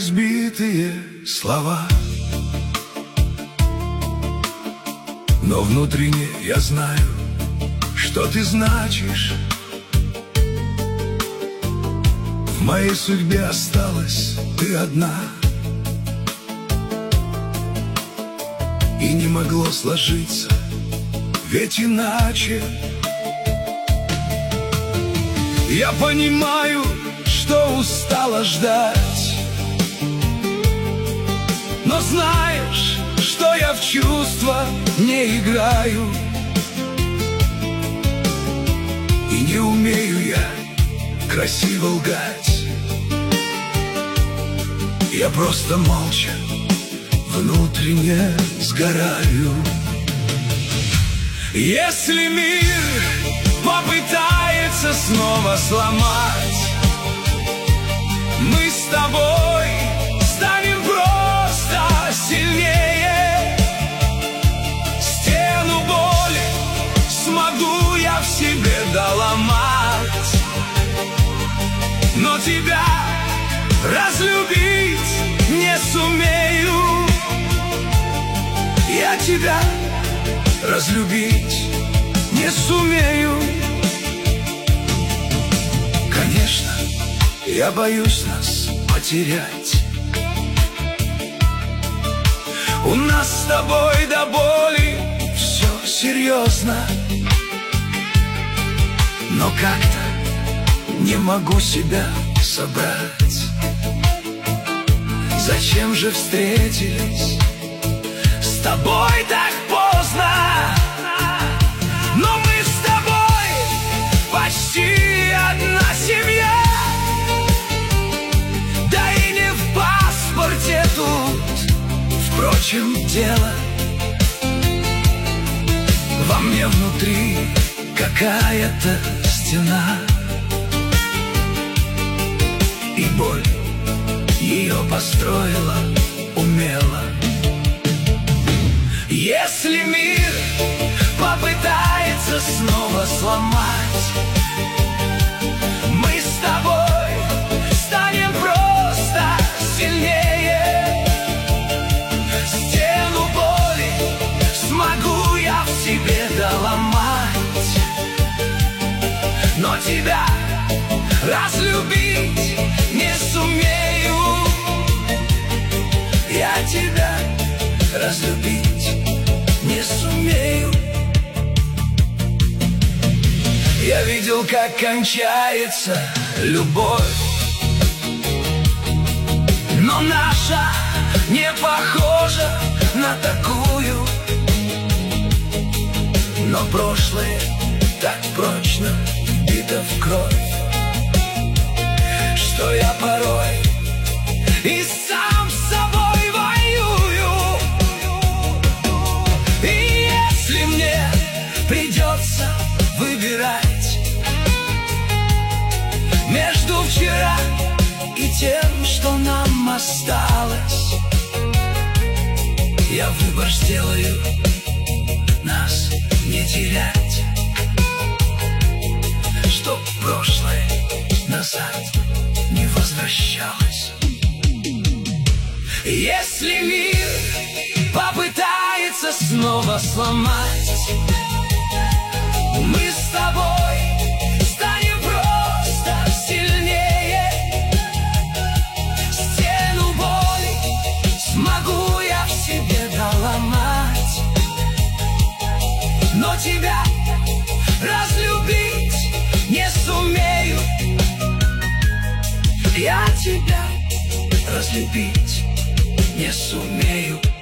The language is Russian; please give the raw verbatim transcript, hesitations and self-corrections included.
избитые слова, но внутренне я знаю, что ты значишь. В моей судьбе осталась ты одна, и не могло сложиться, ведь иначе. Я понимаю, что устала ждать, но знаешь, что я в чувства не играю, и не умею я красиво лгать. Я просто молча внутренне сгораю. Если мир попытается снова сломать, мы с тобой станем просто сильнее. Стену боли смогу я в себе доломать, но тебя разлюбить не сумею. Я тебя разлюбить не сумею. Конечно, я боюсь нас потерять. У нас с тобой до боли все серьезно, но как-то не могу себя собрать. Зачем же встретились с тобой так поздно? Но мы с тобой почти одна семья. Да и не в паспорте тут, впрочем, дело. Во мне внутри какая-то стена, и боль ее построила умело. Если мир попытается снова сломать, мы с тобой станем просто сильнее. Стену боли смогу я в себе доломать, но тебя разлюбить не сумею. Я тебя разлюбить не сумею. Я видел, как кончается любовь, но наша не похожа на такую. Но прошлое так прочно вбито в кровь, что я порой и сам с собой воюю. И если мне придется выбирать между вчера и тем, что нам осталось, я выбор сделаю нас не терять, чтоб прошлое назад не возвращалось. Если мир попытается снова сломать, мы с тобой станем просто сильнее. Стену боли смогу я в себе доломать, но тебя разлюбить не сумею. Я тебя разлюбить не сумею.